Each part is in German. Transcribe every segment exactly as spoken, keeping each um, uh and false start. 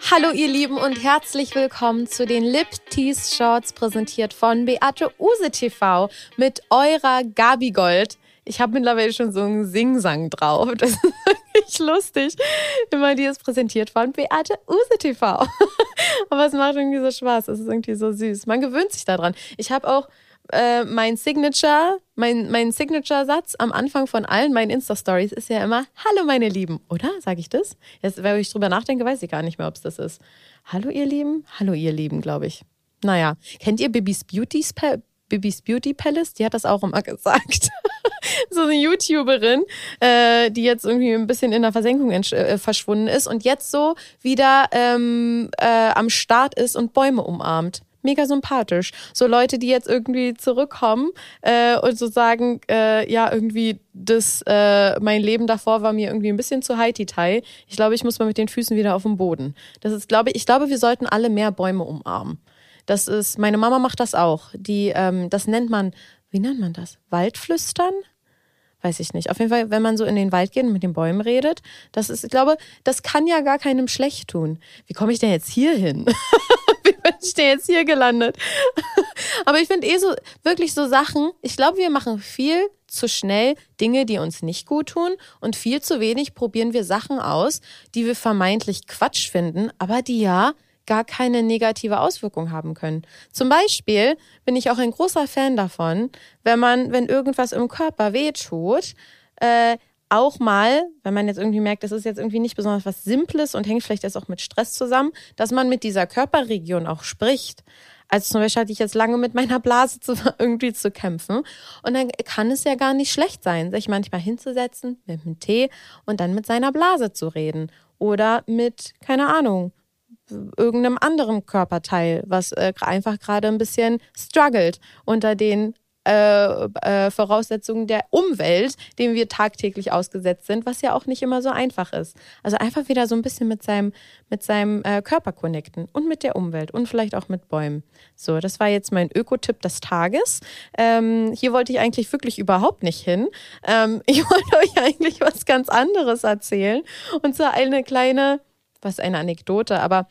Hallo ihr Lieben und herzlich willkommen zu den Lip Tease Shorts, präsentiert von Beate Uhse T V mit eurer Gabi Gold. Ich habe mittlerweile schon so einen Singsang drauf. Das ist wirklich lustig. Immer die ist präsentiert von Beate Uhse T V. Aber es macht irgendwie so Spaß. Es ist irgendwie so süß. Man gewöhnt sich daran. Ich habe auch äh, mein Signature, mein, mein Signature-Satz am Anfang von allen meinen Insta-Stories ist ja immer: Hallo meine Lieben, oder? Sage ich das? Jetzt, wenn ich drüber nachdenke, weiß ich gar nicht mehr, ob es das ist. Hallo ihr Lieben? Hallo ihr Lieben, glaube ich. Naja, kennt ihr Bibis Beauty's Pa- Bibis Beauty Palace? Die hat das auch immer gesagt. So eine YouTuberin, äh, die jetzt irgendwie ein bisschen in der Versenkung entsch- äh, verschwunden ist und jetzt so wieder ähm, äh, am Start ist und Bäume umarmt. Mega sympathisch. So Leute, die jetzt irgendwie zurückkommen äh, und so sagen, äh, ja, irgendwie das, äh, mein Leben davor war mir irgendwie ein bisschen zu Haiti-Tai. Ich glaube, ich muss mal mit den Füßen wieder auf den Boden. Das ist, glaube ich, ich glaube, wir sollten alle mehr Bäume umarmen. Das ist, meine Mama macht das auch. Die, ähm, das nennt man, wie nennt man das? Waldflüstern? Weiß ich nicht. Auf jeden Fall, wenn man so in den Wald geht und mit den Bäumen redet, das ist, ich glaube, das kann ja gar keinem schlecht tun. Wie komme ich denn jetzt hier hin? Wie bin ich denn jetzt hier gelandet? Aber ich finde eh so, wirklich so Sachen, ich glaube, wir machen viel zu schnell Dinge, die uns nicht gut tun, und viel zu wenig probieren wir Sachen aus, die wir vermeintlich Quatsch finden, aber die ja gar keine negative Auswirkung haben können. Zum Beispiel bin ich auch ein großer Fan davon, wenn man, wenn irgendwas im Körper wehtut, äh, auch mal, wenn man jetzt irgendwie merkt, das ist jetzt irgendwie nicht besonders was Simples und hängt vielleicht erst auch mit Stress zusammen, dass man mit dieser Körperregion auch spricht. Also zum Beispiel hatte ich jetzt lange mit meiner Blase zu, irgendwie zu kämpfen, und dann kann es ja gar nicht schlecht sein, sich manchmal hinzusetzen mit einem Tee und dann mit seiner Blase zu reden oder mit, keine Ahnung, irgendeinem anderen Körperteil, was äh, einfach gerade ein bisschen struggelt unter den äh, äh, Voraussetzungen der Umwelt, denen wir tagtäglich ausgesetzt sind, was ja auch nicht immer so einfach ist. Also einfach wieder so ein bisschen mit seinem, mit seinem äh, Körper connecten und mit der Umwelt und vielleicht auch mit Bäumen. So, das war jetzt mein Ökotipp des Tages. Ähm, hier wollte ich eigentlich wirklich überhaupt nicht hin. Ähm, ich wollte euch eigentlich was ganz anderes erzählen, und zwar eine kleine, was eine Anekdote, aber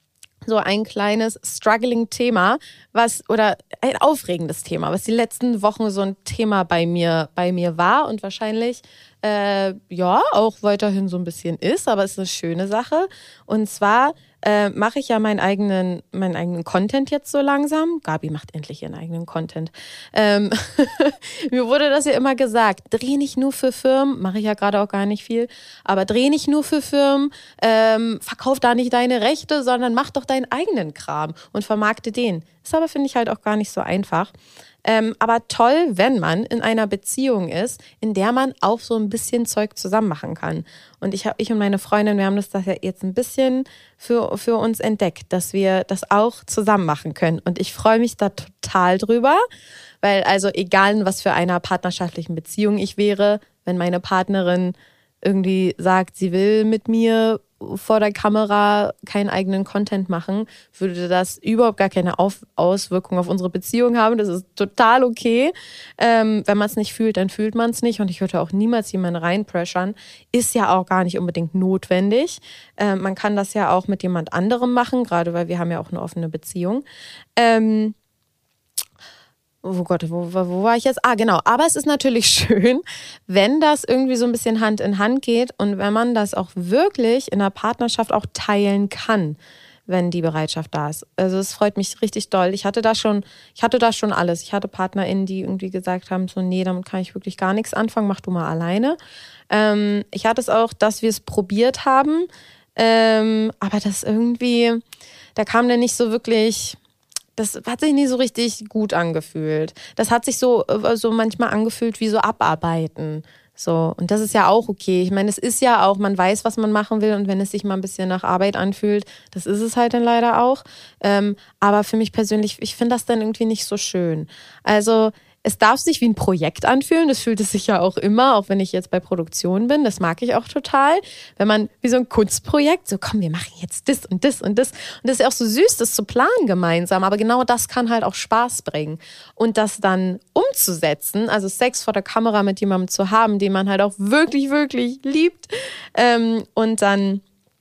so ein kleines struggling-Thema, was, oder ein aufregendes Thema, was die letzten Wochen so ein Thema bei mir, bei mir war und wahrscheinlich äh, ja auch weiterhin so ein bisschen ist, aber es ist eine schöne Sache. Und zwar äh, mache ich ja meinen eigenen, meinen eigenen Content jetzt so langsam. Gabi macht endlich ihren eigenen Content. Ähm, mir wurde das ja immer gesagt, dreh nicht nur für Firmen, mache ich ja gerade auch gar nicht viel, aber dreh nicht nur für Firmen, ähm, verkauf da nicht deine Rechte, sondern mach doch deinen eigenen Kram und vermarkte den. Ist aber, finde ich, halt auch gar nicht so einfach. Ähm, aber toll, wenn man in einer Beziehung ist, in der man auch so ein bisschen Zeug zusammen machen kann. Und ich, hab, ich und meine Freundin, wir haben das, das ja jetzt ein bisschen für, für uns entdeckt, dass wir das auch zusammen machen können. Und ich freue mich da total drüber, weil also egal in was für einer partnerschaftlichen Beziehung ich wäre, wenn meine Partnerin irgendwie sagt, sie will mit mir vor der Kamera keinen eigenen Content machen, würde das überhaupt gar keine Auf- Auswirkung auf unsere Beziehung haben. Das ist total okay. Ähm, wenn man es nicht fühlt, dann fühlt man es nicht. Und ich würde auch niemals jemanden reinpressern. Ist ja auch gar nicht unbedingt notwendig. Ähm, man kann das ja auch mit jemand anderem machen, gerade weil wir haben ja auch eine offene Beziehung. Ähm, Oh Gott, wo, wo, wo war ich jetzt? Ah, genau. Aber es ist natürlich schön, wenn das irgendwie so ein bisschen Hand in Hand geht und wenn man das auch wirklich in der Partnerschaft auch teilen kann, wenn die Bereitschaft da ist. Also es freut mich richtig doll. Ich hatte da schon, ich hatte da schon alles. Ich hatte PartnerInnen, die irgendwie gesagt haben, so nee, damit kann ich wirklich gar nichts anfangen, mach du mal alleine. Ähm, ich hatte es auch, dass wir es probiert haben, ähm, aber das irgendwie, da kam dann nicht so wirklich. Das hat sich nie so richtig gut angefühlt. Das hat sich so, so manchmal angefühlt wie so Abarbeiten. So. Und das ist ja auch okay. Ich meine, es ist ja auch, man weiß, was man machen will, und wenn es sich mal ein bisschen nach Arbeit anfühlt, das ist es halt dann leider auch. Ähm, aber für mich persönlich, ich finde das dann irgendwie nicht so schön. Also es darf sich wie ein Projekt anfühlen, das fühlt es sich ja auch immer, auch wenn ich jetzt bei Produktion bin, das mag ich auch total. Wenn man, wie so ein Kunstprojekt, so komm, wir machen jetzt das und das und das. Und das ist ja auch so süß, das zu planen gemeinsam, aber genau das kann halt auch Spaß bringen. Und das dann umzusetzen, also Sex vor der Kamera mit jemandem zu haben, den man halt auch wirklich, wirklich liebt, ähm, und dann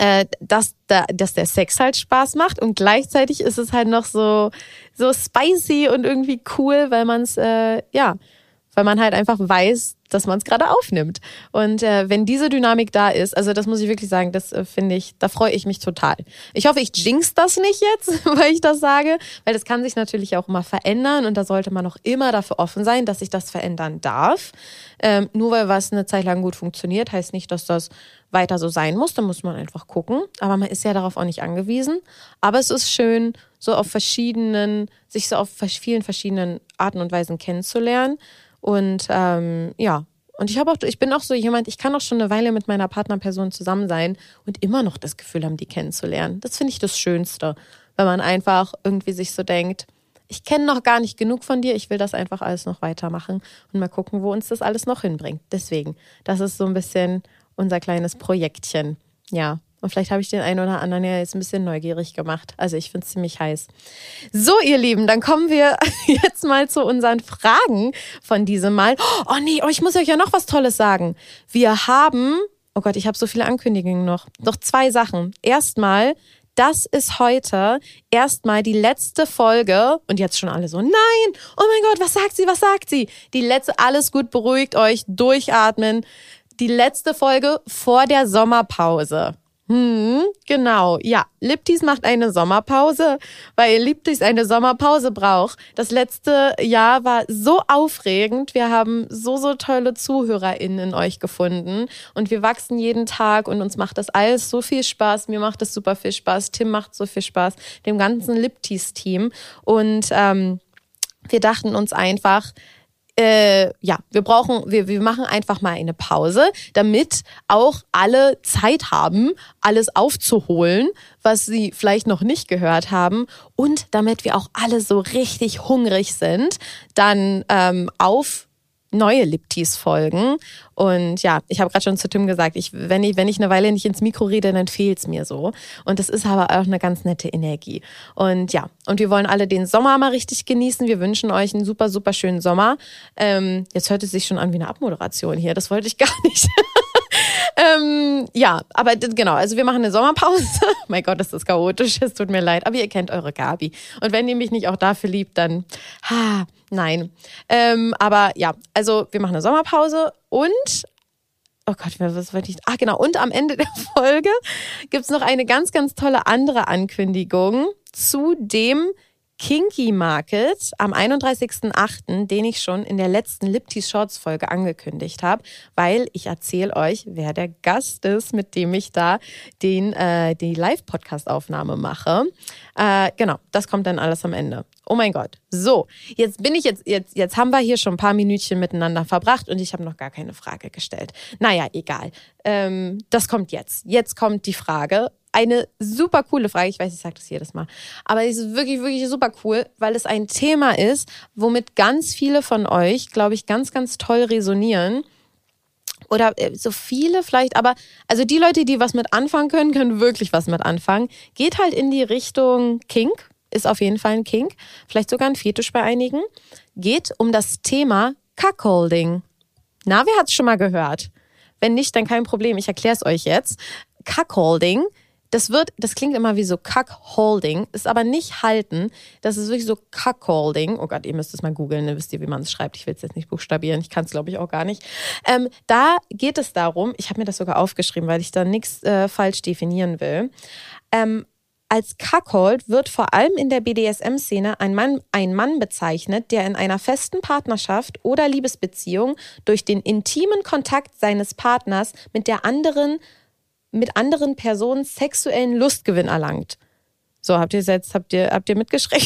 äh, dass, da, dass der Sex halt Spaß macht und gleichzeitig ist es halt noch so, so spicy und irgendwie cool, weil man es, äh, ja, weil man halt einfach weiß, dass man es gerade aufnimmt. Und äh, wenn diese Dynamik da ist, also das muss ich wirklich sagen, das äh, finde ich, da freue ich mich total. Ich hoffe, ich jinx das nicht jetzt, weil ich das sage, weil das kann sich natürlich auch immer verändern und da sollte man auch immer dafür offen sein, dass sich das verändern darf. Ähm, nur weil was eine Zeit lang gut funktioniert, heißt nicht, dass das weiter so sein muss. Da muss man einfach gucken. Aber man ist ja darauf auch nicht angewiesen. Aber es ist schön, so auf verschiedenen, sich so auf vielen verschiedenen Arten und Weisen kennenzulernen. Und ähm, ja, und ich habe auch, ich bin auch so jemand, ich kann auch schon eine Weile mit meiner Partnerperson zusammen sein und immer noch das Gefühl haben, die kennenzulernen. Das finde ich das Schönste, wenn man einfach irgendwie sich so denkt, ich kenne noch gar nicht genug von dir, ich will das einfach alles noch weitermachen und mal gucken, wo uns das alles noch hinbringt. Deswegen, das ist so ein bisschen unser kleines Projektchen. Ja, und vielleicht habe ich den einen oder anderen ja jetzt ein bisschen neugierig gemacht. Also ich finde es ziemlich heiß. So, ihr Lieben, dann kommen wir jetzt mal zu unseren Fragen von diesem Mal. Oh nee, oh, ich muss euch ja noch was Tolles sagen. Wir haben, oh Gott, ich habe so viele Ankündigungen noch. Noch zwei Sachen. Erstmal, das ist heute erstmal die letzte Folge. Und jetzt schon alle so, nein, oh mein Gott, was sagt sie, was sagt sie? Die letzte, alles gut, beruhigt euch, durchatmen. Die letzte Folge vor der Sommerpause. Hm, genau, ja. Liptease macht eine Sommerpause, weil Liptease eine Sommerpause braucht. Das letzte Jahr war so aufregend. Wir haben so, so tolle ZuhörerInnen in euch gefunden. Und wir wachsen jeden Tag und uns macht das alles so viel Spaß. Mir macht es super viel Spaß. Tim macht so viel Spaß. Dem ganzen Liptease-Team. Und ähm, wir dachten uns einfach, Äh, ja, wir brauchen, wir, wir machen einfach mal eine Pause, damit auch alle Zeit haben, alles aufzuholen, was sie vielleicht noch nicht gehört haben und damit wir auch alle so richtig hungrig sind, dann ähm, auf neue Liptease-Folgen. Und ja, ich habe gerade schon zu Tim gesagt, ich, wenn, ich, wenn ich eine Weile nicht ins Mikro rede, dann fehlt's mir so. Und das ist aber auch eine ganz nette Energie. Und ja, und wir wollen alle den Sommer mal richtig genießen. Wir wünschen euch einen super, super schönen Sommer. Ähm, jetzt hört es sich schon an wie eine Abmoderation hier. Das wollte ich gar nicht. ähm, ja, aber genau, also wir machen eine Sommerpause. Mein Gott, ist das chaotisch, es tut mir leid. Aber ihr kennt eure Gabi. Und wenn ihr mich nicht auch dafür liebt, dann ha, nein. Ähm, aber ja, also wir machen eine Sommerpause und oh Gott, was wollte ich? Ach genau, und am Ende der Folge gibt's noch eine ganz, ganz tolle andere Ankündigung zu dem Kinky Market am einunddreißigsten achten, den ich schon in der letzten Liptease Shorts Folge angekündigt habe, weil ich erzähle euch, wer der Gast ist, mit dem ich da den äh, die Live-Podcast-Aufnahme mache. Äh, genau, das kommt dann alles am Ende. Oh mein Gott. So, jetzt bin ich jetzt, jetzt, jetzt haben wir hier schon ein paar Minütchen miteinander verbracht und ich habe noch gar keine Frage gestellt. Naja, egal. Ähm, das kommt jetzt. Jetzt kommt die Frage. Eine super coole Frage. Ich weiß, ich sage das jedes Mal. Aber es ist wirklich, wirklich super cool, weil es ein Thema ist, womit ganz viele von euch, glaube ich, ganz, ganz toll resonieren. Oder so viele vielleicht, aber also die Leute, die was mit anfangen können, können wirklich was mit anfangen. Geht halt in die Richtung Kink. Ist auf jeden Fall ein Kink, vielleicht sogar ein Fetisch bei einigen, geht um das Thema Cuckolding. Na, wer hat's schon mal gehört? Wenn nicht, dann kein Problem, ich erkläre es euch jetzt. Cuckolding, das wird, das klingt immer wie so Cuckolding, ist aber nicht halten, das ist wirklich so Cuckolding. Oh Gott, ihr müsst es mal googeln, dann wisst ihr, wie man es schreibt. Ich will es jetzt nicht buchstabieren, ich kann es glaube ich auch gar nicht. Ähm, da geht es darum, ich habe mir das sogar aufgeschrieben, weil ich da nichts äh, falsch definieren will. Ähm, Als Cuckold wird vor allem in der B D S M-Szene ein Mann, ein Mann bezeichnet, der in einer festen Partnerschaft oder Liebesbeziehung durch den intimen Kontakt seines Partners mit der anderen, mit anderen Personen sexuellen Lustgewinn erlangt. So, habt ihr jetzt, habt ihr, habt ihr mitgeschrieben?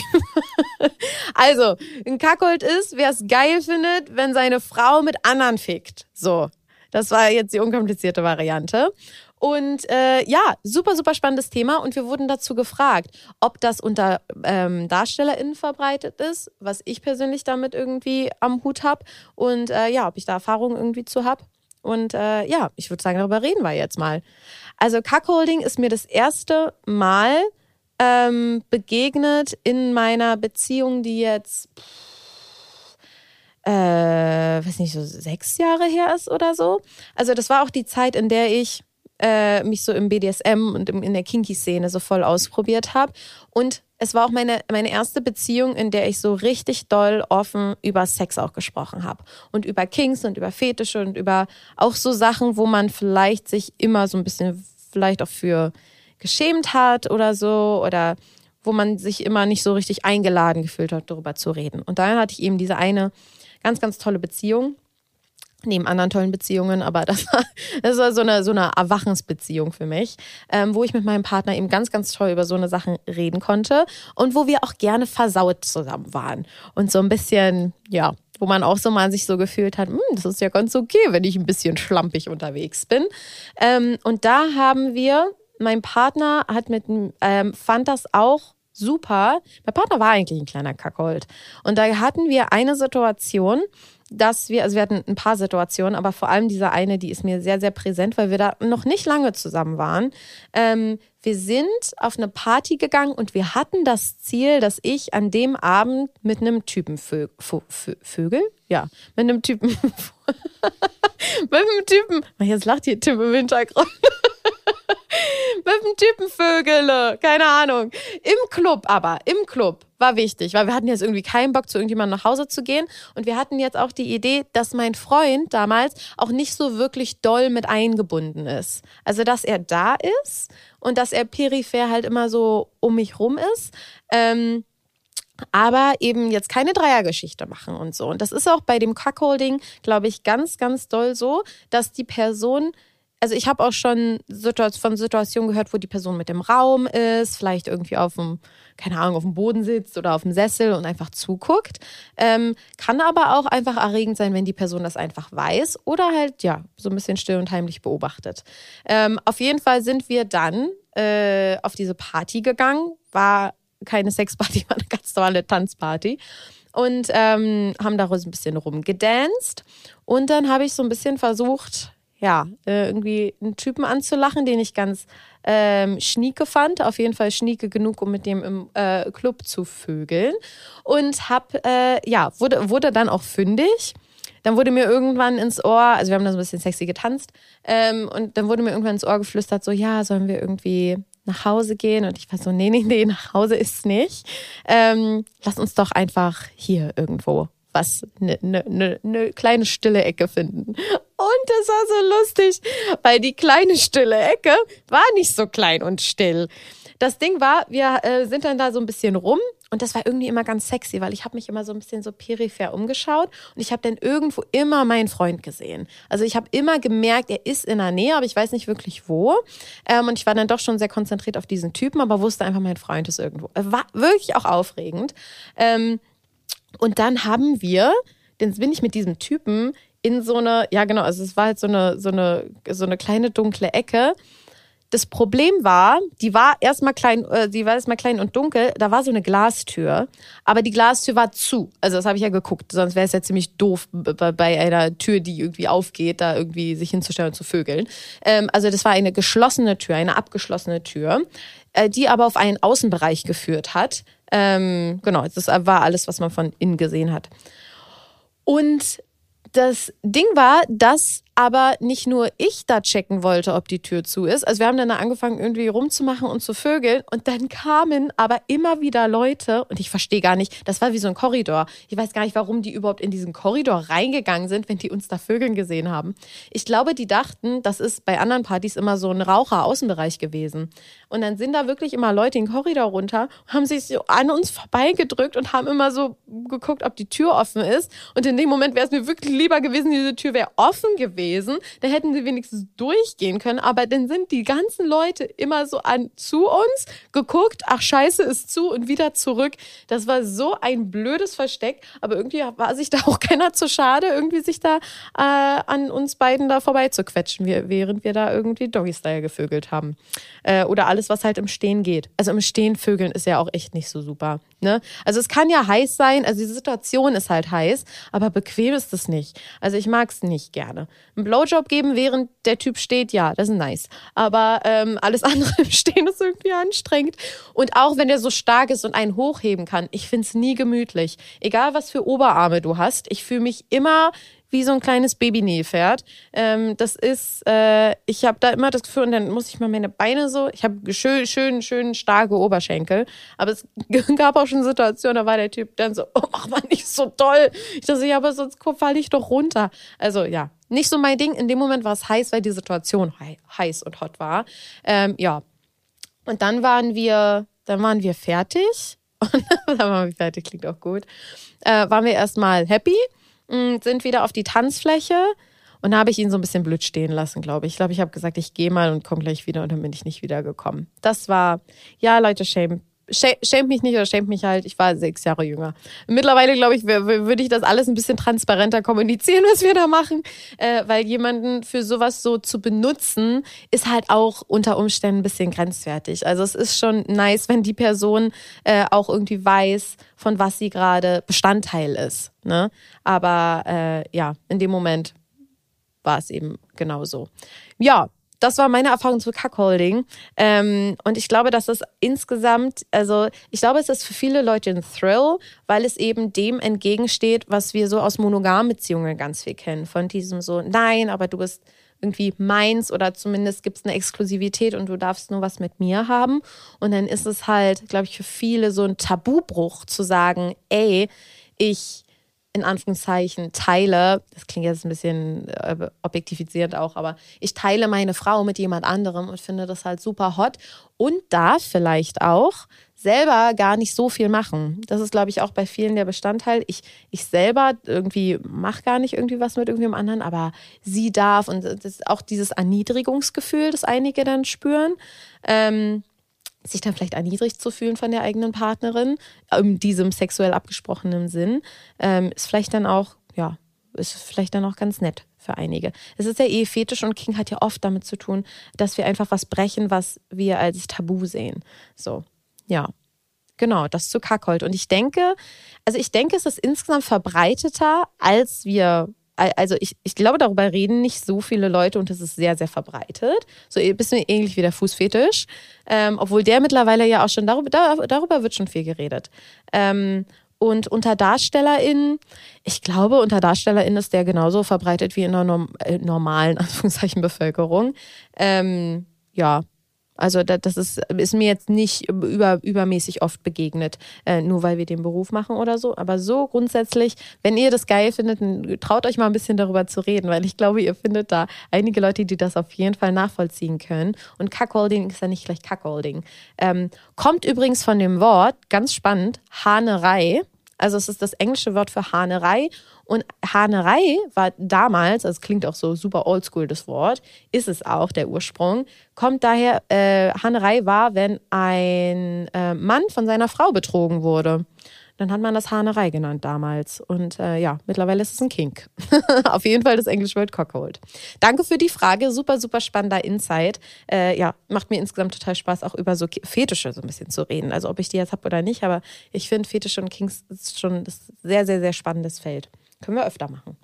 Also, ein Cuckold ist, wer es geil findet, wenn seine Frau mit anderen fickt. So, das war jetzt die unkomplizierte Variante. Und äh, ja, super, super spannendes Thema und wir wurden dazu gefragt, ob das unter ähm, DarstellerInnen verbreitet ist, was ich persönlich damit irgendwie am Hut habe und äh, ja, ob ich da Erfahrungen irgendwie zu habe. Und äh, ja, ich würde sagen, darüber reden wir jetzt mal. Also Cuckolding ist mir das erste Mal ähm, begegnet in meiner Beziehung, die jetzt, äh, weiß nicht, so sechs Jahre her ist oder so. Also das war auch die Zeit, in der ich äh, mich so im B D S M und im, in der Kinky-Szene so voll ausprobiert habe. Und es war auch meine, meine erste Beziehung, in der ich so richtig doll offen über Sex auch gesprochen habe. Und über Kinks und über Fetische und über auch so Sachen, wo man vielleicht sich immer so ein bisschen vielleicht auch für geschämt hat oder so. Oder wo man sich immer nicht so richtig eingeladen gefühlt hat, darüber zu reden. Und dann hatte ich eben diese eine ganz, ganz tolle Beziehung. Neben anderen tollen Beziehungen, aber das war, das war so eine, so eine Erwachensbeziehung für mich, ähm, wo ich mit meinem Partner eben ganz, ganz toll über so eine Sachen reden konnte und wo wir auch gerne versaut zusammen waren. Und so ein bisschen, ja, wo man auch so mal sich so gefühlt hat, das ist ja ganz okay, wenn ich ein bisschen schlampig unterwegs bin. Ähm, und da haben wir, mein Partner hat mit, ähm, fand das auch super. Mein Partner war eigentlich ein kleiner Kackhold. Und da hatten wir eine Situation, dass wir, also wir hatten ein paar Situationen, aber vor allem diese eine, die ist mir sehr, sehr präsent, weil wir da noch nicht lange zusammen waren. Ähm, wir sind auf eine Party gegangen und wir hatten das Ziel, dass ich an dem Abend mit einem Typen vö, vö, vö, Vögel? Ja, mit einem Typen. mit einem Typen. Jetzt lacht hier Tim im Hintergrund. Mit dem Typen Vögele, keine Ahnung. Im Club aber, im Club war wichtig, weil wir hatten jetzt irgendwie keinen Bock, zu irgendjemandem nach Hause zu gehen. Und wir hatten jetzt auch die Idee, dass mein Freund damals auch nicht so wirklich doll mit eingebunden ist. Also, dass er da ist und dass er peripher halt immer so um mich rum ist. Ähm, aber eben jetzt keine Dreiergeschichte machen und so. Und das ist auch bei dem Cuckolding, glaube ich, ganz, ganz doll so, dass die Person... Also ich habe auch schon von Situationen gehört, wo die Person mit im Raum ist, vielleicht irgendwie auf dem, keine Ahnung, auf dem Boden sitzt oder auf dem Sessel und einfach zuguckt. Ähm, kann aber auch einfach erregend sein, wenn die Person das einfach weiß oder halt, ja, so ein bisschen still und heimlich beobachtet. Ähm, auf jeden Fall sind wir dann äh, auf diese Party gegangen. War keine Sexparty, war eine ganz normale Tanzparty. Und ähm, haben da so ein bisschen rumgedanced. Und dann habe ich so ein bisschen versucht... ja, irgendwie einen Typen anzulachen, den ich ganz ähm, schnieke fand. Auf jeden Fall schnieke genug, um mit dem im äh, Club zu vögeln. Und hab, äh, ja, wurde, wurde dann auch fündig. Dann wurde mir irgendwann ins Ohr, also wir haben da so ein bisschen sexy getanzt, ähm, und dann wurde mir irgendwann ins Ohr geflüstert, so, ja, sollen wir irgendwie nach Hause gehen? Und ich war so, nee, nee, nee, nach Hause ist nicht. Ähm, lass uns doch einfach hier irgendwo was, eine ne, ne, ne kleine stille Ecke finden. Und das war so lustig, weil die kleine stille Ecke war nicht so klein und still. Das Ding war, wir äh, sind dann da so ein bisschen rum und das war irgendwie immer ganz sexy, weil ich habe mich immer so ein bisschen so peripher umgeschaut und ich habe dann irgendwo immer meinen Freund gesehen. Also ich habe immer gemerkt, er ist in der Nähe, aber ich weiß nicht wirklich wo. Ähm, und ich war dann doch schon sehr konzentriert auf diesen Typen, aber wusste einfach, mein Freund ist irgendwo. War wirklich auch aufregend. Ähm, Und dann haben wir, dann bin ich mit diesem Typen in so eine, ja genau, also es war halt so eine, so eine, so eine kleine dunkle Ecke. Das Problem war, die war erstmal klein, äh, die war erstmal klein und dunkel, da war so eine Glastür, aber die Glastür war zu. Also das habe ich ja geguckt, sonst wäre es ja ziemlich doof, bei einer Tür, die irgendwie aufgeht, da irgendwie sich hinzustellen und zu vögeln. Ähm, also das war eine geschlossene Tür, eine abgeschlossene Tür, äh, die aber auf einen Außenbereich geführt hat. Ähm, genau, das war alles, was man von innen gesehen hat. Und das Ding war, dass aber nicht nur ich da checken wollte, ob die Tür zu ist. Also wir haben dann angefangen, irgendwie rumzumachen und zu vögeln. Und dann kamen aber immer wieder Leute, und ich verstehe gar nicht, das war wie so ein Korridor. Ich weiß gar nicht, warum die überhaupt in diesen Korridor reingegangen sind, wenn die uns da vögeln gesehen haben. Ich glaube, die dachten, das ist bei anderen Partys immer so ein Raucher-Außenbereich gewesen. Und dann sind da wirklich immer Leute den Korridor runter, haben sich so an uns vorbeigedrückt und haben immer so geguckt, ob die Tür offen ist. Und in dem Moment wäre es mir wirklich lieber gewesen, diese Tür wäre offen gewesen. Da hätten sie wenigstens durchgehen können. Aber dann sind die ganzen Leute immer so an zu uns geguckt, ach scheiße, ist zu und wieder zurück. Das war so ein blödes Versteck. Aber irgendwie war sich da auch keiner zu schade, irgendwie sich da äh, an uns beiden da vorbei zu quetschen, während wir da irgendwie Doggy-Style gevögelt haben. Äh, oder alles, was halt im Stehen geht. Also im Stehen vögeln ist ja auch echt nicht so super. Ne? Also es kann ja heiß sein, also die Situation ist halt heiß, aber bequem ist es nicht. Also ich mag es nicht gerne. Ein Blowjob geben, während der Typ steht, ja, das ist nice. Aber ähm, alles andere im Stehen ist irgendwie anstrengend. Und auch wenn der so stark ist und einen hochheben kann, ich find's nie gemütlich. Egal, was für Oberarme du hast, ich fühle mich immer wie so ein kleines Baby-Nilpferd. Ähm, das ist, äh, ich habe da immer das Gefühl, und dann muss ich mal meine Beine so, ich habe schön, schön, schön starke Oberschenkel, aber es gab auch schon Situationen, da war der Typ dann so, oh, mach mal nicht so doll. Ich dachte, ja, aber sonst falle ich doch runter. Also ja, nicht so mein Ding. In dem Moment war es heiß, weil die Situation hei- heiß und hot war. Ähm, ja, und dann waren wir, dann waren wir fertig. Und dann waren wir fertig, klingt auch gut. Äh, waren wir erstmal happy, mh, sind wieder auf die Tanzfläche und da habe ich ihn so ein bisschen blöd stehen lassen, glaube ich. Ich glaube, ich habe gesagt, ich gehe mal und komme gleich wieder und dann bin ich nicht wiedergekommen. Das war, ja, Leute, shame. Schämt mich nicht oder schämt mich halt, ich war sechs Jahre jünger. Mittlerweile, glaube ich, würde ich das alles ein bisschen transparenter kommunizieren, was wir da machen, äh, weil jemanden für sowas so zu benutzen, ist halt auch unter Umständen ein bisschen grenzwertig. Also es ist schon nice, wenn die Person äh, auch irgendwie weiß, von was sie gerade Bestandteil ist. Ne? Aber äh, ja, in dem Moment war es eben genauso. Ja, das war meine Erfahrung zu Cuckolding. Ähm, und ich glaube, dass das insgesamt, also ich glaube, es ist für viele Leute ein Thrill, weil es eben dem entgegensteht, was wir so aus monogamen Beziehungen ganz viel kennen. Von diesem so, nein, aber du bist irgendwie meins oder zumindest gibt es eine Exklusivität und du darfst nur was mit mir haben. Und dann ist es halt, glaube ich, für viele so ein Tabubruch zu sagen, ey, ich in Anführungszeichen teile, das klingt jetzt ein bisschen äh, objektifizierend auch, aber ich teile meine Frau mit jemand anderem und finde das halt super hot und darf vielleicht auch selber gar nicht so viel machen. Das ist, glaube ich, auch bei vielen der Bestandteil. Ich, ich selber irgendwie mache gar nicht irgendwie was mit irgendwem anderen, aber sie darf und das ist auch dieses Erniedrigungsgefühl, das einige dann spüren. Ähm, sich dann vielleicht erniedrigt zu fühlen von der eigenen Partnerin, in diesem sexuell abgesprochenen Sinn, ähm, ist vielleicht dann auch, ja, ist vielleicht dann auch ganz nett für einige. Es ist ja eh Fetisch und King hat ja oft damit zu tun, dass wir einfach was brechen, was wir als Tabu sehen. So, ja. Genau, das zu Cuckold. Und ich denke, also ich denke, es ist insgesamt verbreiteter, als wir Also ich, ich glaube, darüber reden nicht so viele Leute und es ist sehr, sehr verbreitet. So ein bisschen ähnlich wie der Fußfetisch. Ähm, obwohl der mittlerweile ja auch schon, darüber, darüber wird schon viel geredet. Ähm, und unter DarstellerInnen, ich glaube, unter DarstellerInnen ist der genauso verbreitet wie in der norm- äh, normalen, Anführungszeichen, Bevölkerung. Ähm, ja, Also das ist, ist mir jetzt nicht über, übermäßig oft begegnet, äh, nur weil wir den Beruf machen oder so. Aber so grundsätzlich, wenn ihr das geil findet, traut euch mal ein bisschen darüber zu reden, weil ich glaube, ihr findet da einige Leute, die das auf jeden Fall nachvollziehen können. Und Cuckolding ist ja nicht gleich Cuckolding. Ähm, kommt übrigens von dem Wort, ganz spannend, Hahnerei. Also es ist das englische Wort für Hahnerei. Und Hahnerei war damals, also es klingt auch so super oldschool das Wort, ist es auch, der Ursprung, kommt daher, äh, Hahnerei war, wenn ein äh, Mann von seiner Frau betrogen wurde. Dann hat man das Hahnerei genannt damals. Und äh, ja, mittlerweile ist es ein Kink. Auf jeden Fall das englische Wort Cuckold. Danke für die Frage, super, super spannender Insight. Äh, ja, macht mir insgesamt total Spaß, auch über so Fetische so ein bisschen zu reden. Also ob ich die jetzt habe oder nicht, aber ich finde Fetische und Kinks ist schon ein sehr, sehr, sehr spannendes Feld. Können wir öfter machen.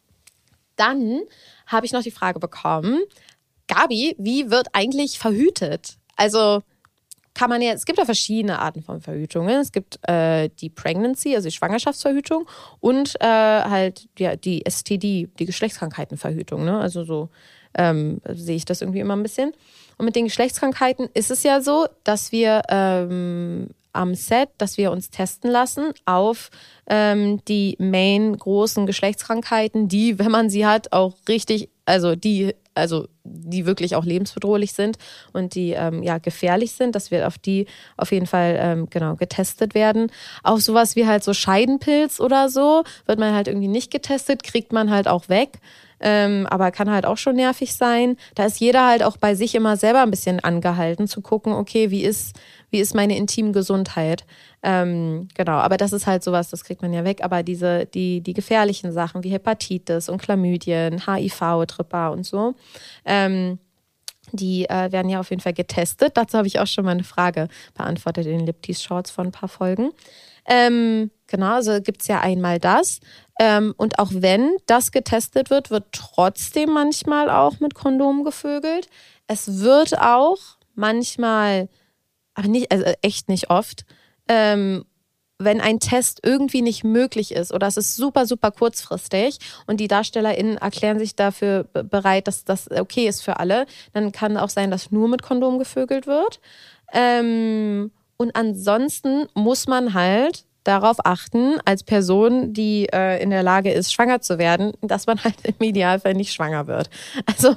Dann habe ich noch die Frage bekommen, Gabi, wie wird eigentlich verhütet? Also kann man ja, es gibt ja verschiedene Arten von Verhütungen. Es gibt äh, die Pregnancy, also die Schwangerschaftsverhütung und äh, halt ja, die S T D, die Geschlechtskrankheitenverhütung. Ne? Also so ähm, sehe ich das irgendwie immer ein bisschen. Und mit den Geschlechtskrankheiten ist es ja so, dass wir ähm, am Set, dass wir uns testen lassen auf ähm, die main großen Geschlechtskrankheiten, die, wenn man sie hat, auch richtig, also die, also die wirklich auch lebensbedrohlich sind und die ähm, ja gefährlich sind, dass wir auf die auf jeden Fall ähm, genau getestet werden. Auch sowas wie halt so Scheidenpilz oder so wird man halt irgendwie nicht getestet, kriegt man halt auch weg. Ähm, aber kann halt auch schon nervig sein. Da ist jeder halt auch bei sich immer selber ein bisschen angehalten zu gucken, okay, wie ist, wie ist meine intime Gesundheit? Ähm, genau, aber das ist halt sowas, das kriegt man ja weg. Aber diese, die, die gefährlichen Sachen wie Hepatitis und Chlamydien, H I V, Tripper und so, ähm, die äh, werden ja auf jeden Fall getestet. Dazu habe ich auch schon mal eine Frage beantwortet in den Liptease Shorts von ein paar Folgen. Ähm, genau, also gibt es ja einmal das. Ähm, und auch wenn das getestet wird, wird trotzdem manchmal auch mit Kondom gevögelt. Es wird auch manchmal, aber nicht, also echt nicht oft, ähm, wenn ein Test irgendwie nicht möglich ist oder es ist super, super kurzfristig und die DarstellerInnen erklären sich dafür bereit, dass das okay ist für alle, dann kann auch sein, dass nur mit Kondom gevögelt wird. Ähm, und ansonsten muss man halt darauf achten, als Person, die äh, in der Lage ist, schwanger zu werden, dass man halt im Idealfall nicht schwanger wird. Also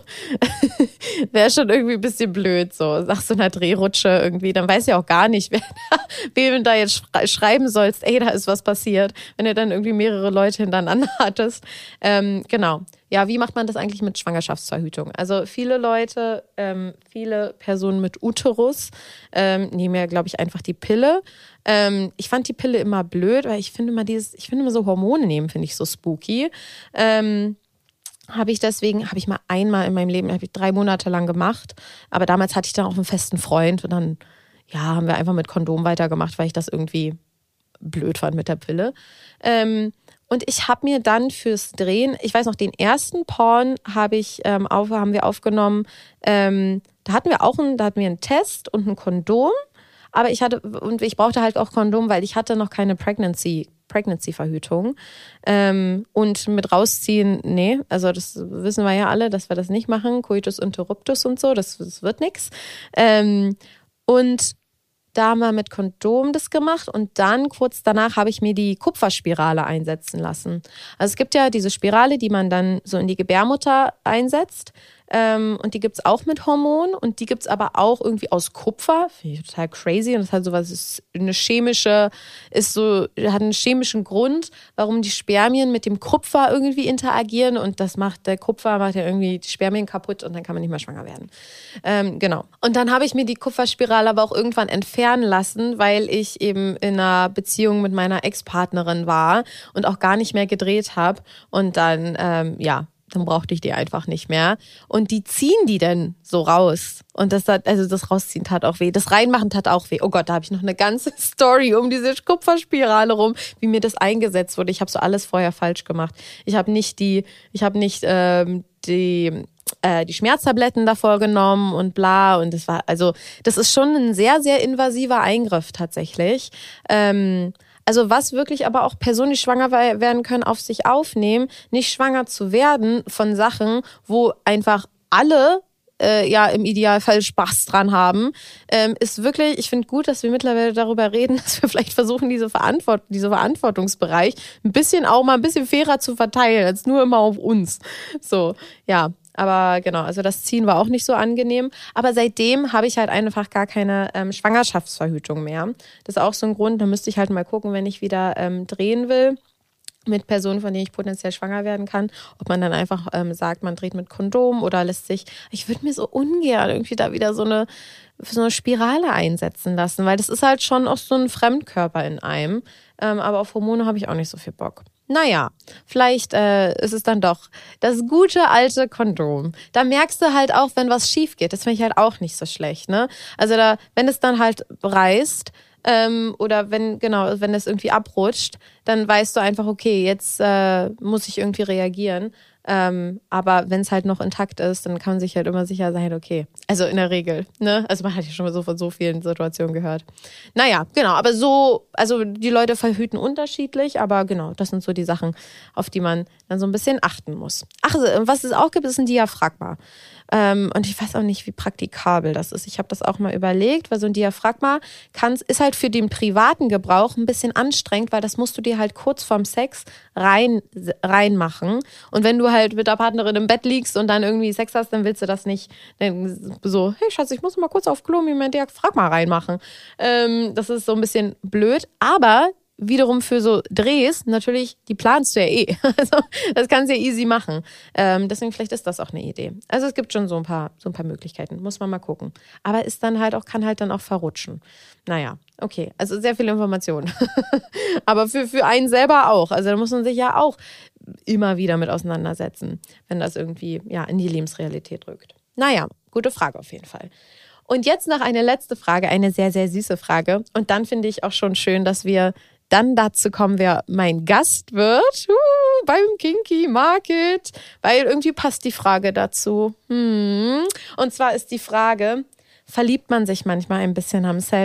wäre schon irgendwie ein bisschen blöd, so nach so einer Drehrutsche irgendwie. Dann weiß ja auch gar nicht, wer da, wem da jetzt schreiben sollst, ey, da ist was passiert, wenn du dann irgendwie mehrere Leute hintereinander hattest. Ähm, genau. Ja, wie macht man das eigentlich mit Schwangerschaftsverhütung? Also viele Leute, ähm, viele Personen mit Uterus ähm, nehmen ja, glaube ich, einfach die Pille. Ähm, ich fand die Pille immer blöd, weil ich finde immer dieses, ich finde immer so Hormone nehmen, finde ich so spooky. Ähm, habe ich deswegen, habe ich mal einmal in meinem Leben, habe ich drei Monate lang gemacht. Aber damals hatte ich dann auch einen festen Freund und dann, ja, haben wir einfach mit Kondom weitergemacht, weil ich das irgendwie blöd fand mit der Pille. Ähm, Und ich habe mir dann fürs Drehen, ich weiß noch, den ersten Porn habe ich ähm, auf, haben wir aufgenommen. Ähm, da hatten wir auch einen, da hatten wir einen Test und ein Kondom. Aber ich hatte, und ich brauchte halt auch Kondom, weil ich hatte noch keine Pregnancy, Pregnancy-Verhütung. Ähm, und mit rausziehen, nee, also das wissen wir ja alle, dass wir das nicht machen. Coitus interruptus und so, das, das wird nichts. Ähm, und da haben wir mit Kondom das gemacht und dann kurz danach habe ich mir die Kupferspirale einsetzen lassen. Also es gibt ja diese Spirale, die man dann so in die Gebärmutter einsetzt. Ähm, und die gibt's auch mit Hormonen und die gibt's aber auch irgendwie aus Kupfer. Finde ich total crazy. Und das hat sowas, ist eine chemische, ist so, hat einen chemischen Grund, warum die Spermien mit dem Kupfer irgendwie interagieren und das macht, der Kupfer macht ja irgendwie die Spermien kaputt und dann kann man nicht mehr schwanger werden. Ähm, genau. Und dann habe ich mir die Kupferspirale aber auch irgendwann entfernen lassen, weil ich eben in einer Beziehung mit meiner Ex-Partnerin war und auch gar nicht mehr gedreht habe. Und dann, ähm, ja, dann brauchte ich die einfach nicht mehr. Und die ziehen die dann so raus. Und das hat, also das Rausziehen tat auch weh. Das Reinmachen tat auch weh. Oh Gott, da habe ich noch eine ganze Story um diese Kupferspirale rum, wie mir das eingesetzt wurde. Ich habe so alles vorher falsch gemacht. Ich habe nicht die, ich habe nicht ähm, die äh, die Schmerztabletten davor genommen und bla. Und das war, also das ist schon ein sehr, sehr invasiver Eingriff tatsächlich. Ähm, Also was wirklich aber auch Personen, die schwanger werden können, auf sich aufnehmen, nicht schwanger zu werden von Sachen, wo einfach alle äh, ja im Idealfall Spaß dran haben, ähm, ist wirklich, ich finde gut, dass wir mittlerweile darüber reden, dass wir vielleicht versuchen, diese Verantwort diese Verantwortungsbereich ein bisschen auch mal ein bisschen fairer zu verteilen, als nur immer auf uns. So, ja. Aber genau, also das Ziehen war auch nicht so angenehm. Aber seitdem habe ich halt einfach gar keine ähm, Schwangerschaftsverhütung mehr. Das ist auch so ein Grund, da müsste ich halt mal gucken, wenn ich wieder ähm, drehen will mit Personen, von denen ich potenziell schwanger werden kann, ob man dann einfach ähm, sagt, man dreht mit Kondom oder lässt sich, ich würde mir so ungern irgendwie da wieder so eine, so eine Spirale einsetzen lassen, weil das ist halt schon auch so ein Fremdkörper in einem. Ähm, aber auf Hormone habe ich auch nicht so viel Bock. Naja, vielleicht äh, ist es dann doch das gute alte Kondom. Da merkst du halt auch, wenn was schief geht. Das finde ich halt auch nicht so schlecht, ne? Also da, wenn es dann halt reißt ähm, oder wenn, genau, wenn es irgendwie abrutscht, dann weißt du einfach, okay, jetzt äh, muss ich irgendwie reagieren. Ähm, aber wenn es halt noch intakt ist, dann kann man sich halt immer sicher sein, okay. Also in der Regel, ne? Also man hat ja schon mal so von so vielen Situationen gehört. Naja, genau, aber so, also die Leute verhüten unterschiedlich, aber genau, das sind so die Sachen, auf die man dann so ein bisschen achten muss. Ach, was es auch gibt, ist ein Diaphragma. Ähm, und ich weiß auch nicht, wie praktikabel das ist. Ich habe das auch mal überlegt, weil so ein Diaphragma kann, ist halt für den privaten Gebrauch ein bisschen anstrengend, weil das musst du dir halt kurz vorm Sex rein reinmachen. Und wenn du halt mit der Partnerin im Bett liegst und dann irgendwie Sex hast, dann willst du das nicht dann so, hey Schatz, ich muss mal kurz auf Klo mir mein Diaphragma reinmachen. Ähm, das ist so ein bisschen blöd, aber wiederum für so Drehs, natürlich, die planst du ja eh. Also das kannst du ja easy machen. Ähm, deswegen vielleicht ist das auch eine Idee. Also es gibt schon so ein paar, so ein paar Möglichkeiten. Muss man mal gucken. Aber ist dann halt auch, kann halt dann auch verrutschen. Naja, okay. Also sehr viel Information. Aber für, für einen selber auch. Also da muss man sich ja auch immer wieder mit auseinandersetzen, wenn das irgendwie ja in die Lebensrealität rückt. Naja, gute Frage auf jeden Fall. Und jetzt noch eine letzte Frage, eine sehr, sehr süße Frage. Und dann finde ich auch schon schön, dass wir dann dazu kommen, wer mein Gast wird uh, beim Kinky Market, weil irgendwie passt die Frage dazu. Hm. Und zwar ist die Frage, verliebt man sich manchmal ein bisschen am Set?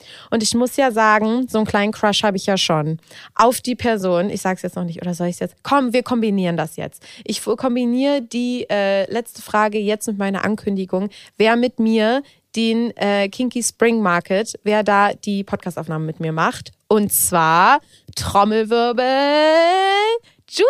Und ich muss ja sagen, so einen kleinen Crush habe ich ja schon auf die Person. Ich sage es jetzt noch nicht, oder soll ich es jetzt? Komm, wir kombinieren das jetzt. Ich kombiniere die äh, letzte Frage jetzt mit meiner Ankündigung. Wer mit mir den äh, Kinky Spring Market, wer da die Podcastaufnahme mit mir macht. Und zwar Trommelwirbel, Julie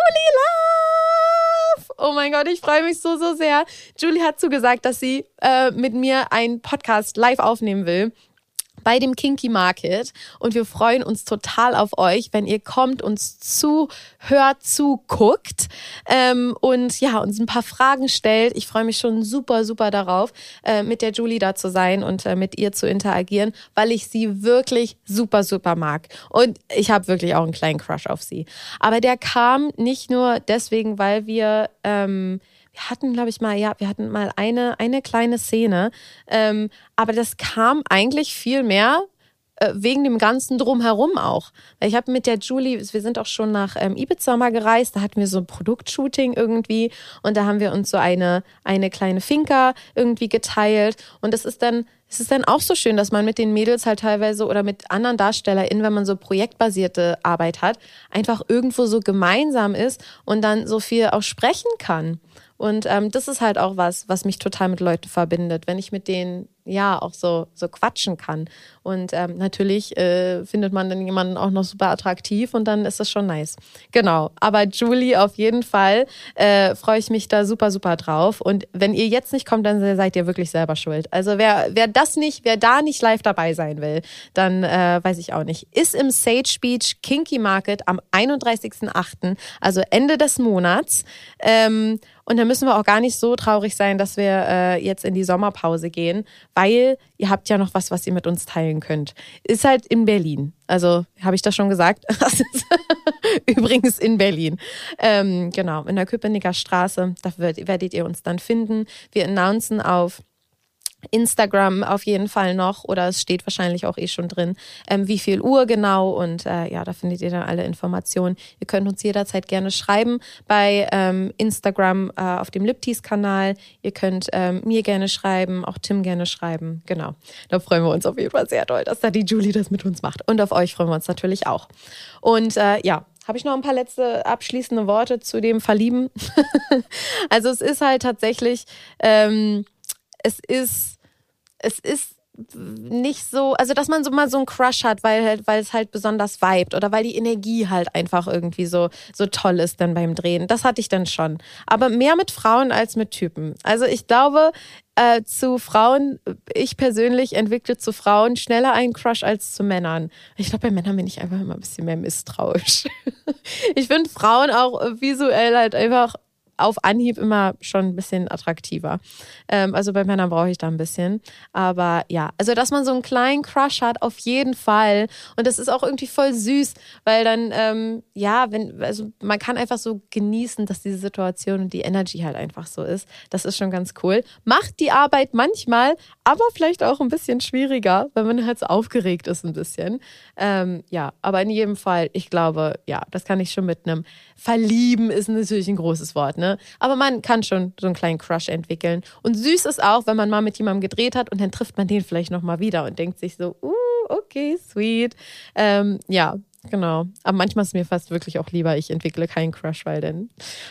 Love! Oh mein Gott, ich freue mich so, so sehr. Julie hat zugesagt, dass sie äh, mit mir einen Podcast live aufnehmen will bei dem Kinky Market, und wir freuen uns total auf euch, wenn ihr kommt, uns zuhört, zuguckt ähm, und ja, uns ein paar Fragen stellt. Ich freue mich schon super, super darauf, äh, mit der Julie da zu sein und äh, mit ihr zu interagieren, weil ich sie wirklich super, super mag. Und ich habe wirklich auch einen kleinen Crush auf sie. Aber der kam nicht nur deswegen, weil wir ähm, Wir hatten, glaube ich, mal, ja, wir hatten mal eine, eine kleine Szene, ähm, aber das kam eigentlich viel mehr äh, wegen dem ganzen Drumherum auch. Ich habe mit der Julie, wir sind auch schon nach ähm, Ibiza mal gereist, da hatten wir so ein Produktshooting irgendwie und da haben wir uns so eine, eine kleine Finca irgendwie geteilt und das ist dann, es ist dann auch so schön, dass man mit den Mädels halt teilweise oder mit anderen DarstellerInnen, wenn man so projektbasierte Arbeit hat, einfach irgendwo so gemeinsam ist und dann so viel auch sprechen kann. Und ähm, das ist halt auch was, was mich total mit Leuten verbindet, wenn ich mit denen ja auch so, so quatschen kann. Und ähm, natürlich äh, findet man dann jemanden auch noch super attraktiv und dann ist das schon nice. Genau, aber Julie auf jeden Fall äh, freue ich mich da super, super drauf. Und wenn ihr jetzt nicht kommt, dann seid ihr wirklich selber schuld. Also wer, wer das nicht, wer da nicht live dabei sein will, dann äh, weiß ich auch nicht. Ist im Sage Beach Kinky Market am einunddreißigsten achten, also Ende des Monats. Ähm, Und da müssen wir auch gar nicht so traurig sein, dass wir äh, jetzt in die Sommerpause gehen, weil ihr habt ja noch was, was ihr mit uns teilen könnt. Ist halt in Berlin. Also, habe ich das schon gesagt? Das ist übrigens in Berlin. Ähm, genau, in der Köpenicker Straße. Da werdet ihr uns dann finden. Wir announcen auf Instagram auf jeden Fall noch, oder es steht wahrscheinlich auch eh schon drin, ähm, wie viel Uhr genau, und äh, ja, da findet ihr dann alle Informationen. Ihr könnt uns jederzeit gerne schreiben bei ähm, Instagram äh, auf dem Liptease-Kanal. Ihr könnt ähm, mir gerne schreiben, auch Tim gerne schreiben. Genau, da freuen wir uns auf jeden Fall sehr doll, dass da die Julie das mit uns macht. Und auf euch freuen wir uns natürlich auch. Und äh, ja, habe ich noch ein paar letzte abschließende Worte zu dem Verlieben? Also es ist halt tatsächlich, ähm, es ist, es ist nicht so, also dass man so mal so einen Crush hat, weil halt, weil es halt besonders vibet oder weil die Energie halt einfach irgendwie so, so toll ist dann beim Drehen. Das hatte ich dann schon. Aber mehr mit Frauen als mit Typen. Also ich glaube, äh, zu Frauen, ich persönlich entwickle zu Frauen schneller einen Crush als zu Männern. Ich glaube, bei Männern bin ich einfach immer ein bisschen mehr misstrauisch. Ich finde Frauen auch visuell halt einfach auf Anhieb immer schon ein bisschen attraktiver. Ähm, also bei Männern brauche ich da ein bisschen. Aber ja, also dass man so einen kleinen Crush hat, auf jeden Fall. Und das ist auch irgendwie voll süß, weil dann, ähm, ja, wenn, also man kann einfach so genießen, dass diese Situation und die Energy halt einfach so ist. Das ist schon ganz cool. Macht die Arbeit manchmal, aber vielleicht auch ein bisschen schwieriger, wenn man halt so aufgeregt ist ein bisschen. Ähm, ja, aber in jedem Fall, ich glaube, ja, das kann ich schon mit einem Verlieben ist natürlich ein großes Wort, ne? Aber man kann schon so einen kleinen Crush entwickeln. Und süß ist auch, wenn man mal mit jemandem gedreht hat und dann trifft man den vielleicht nochmal wieder und denkt sich so, uh, okay, sweet. Ähm, ja, genau. Aber manchmal ist es mir fast wirklich auch lieber, ich entwickle keinen Crush, weil dann,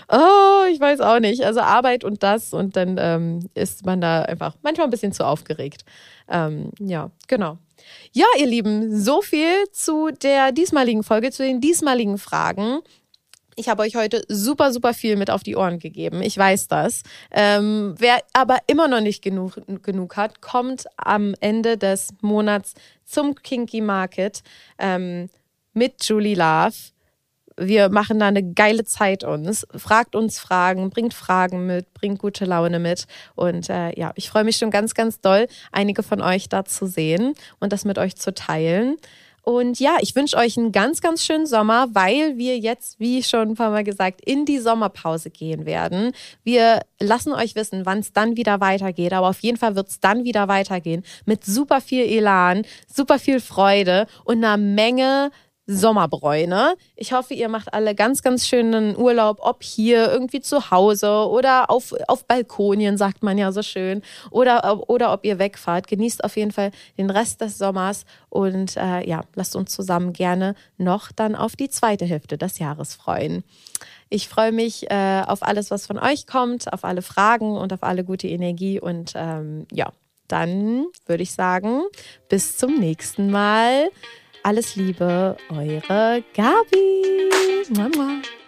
oh, ich weiß auch nicht. Also Arbeit und das und dann ähm, ist man da einfach manchmal ein bisschen zu aufgeregt. Ähm, ja, genau. Ja, ihr Lieben, so viel zu der diesmaligen Folge, zu den diesmaligen Fragen. Ich habe euch heute super, super viel mit auf die Ohren gegeben. Ich weiß das. Ähm, wer aber immer noch nicht genug, genug hat, kommt am Ende des Monats zum Kinky Market ähm, mit Julie Love. Wir machen da eine geile Zeit uns. Fragt uns Fragen, bringt Fragen mit, bringt gute Laune mit. Und äh, ja, ich freue mich schon ganz, ganz doll, einige von euch da zu sehen und das mit euch zu teilen. Und ja, ich wünsche euch einen ganz, ganz schönen Sommer, weil wir jetzt, wie schon ein paar Mal gesagt, in die Sommerpause gehen werden. Wir lassen euch wissen, wann es dann wieder weitergeht. Aber auf jeden Fall wird es dann wieder weitergehen mit super viel Elan, super viel Freude und einer Menge Sommerbräune. Ich hoffe, ihr macht alle ganz, ganz schönen Urlaub, ob hier irgendwie zu Hause oder auf, auf Balkonien, sagt man ja so schön, oder, oder ob ihr wegfahrt. Genießt auf jeden Fall den Rest des Sommers und äh, ja, lasst uns zusammen gerne noch dann auf die zweite Hälfte des Jahres freuen. Ich freue mich äh, auf alles, was von euch kommt, auf alle Fragen und auf alle gute Energie und ähm, ja, dann würde ich sagen, bis zum nächsten Mal. Alles Liebe, eure Gabi. Mama.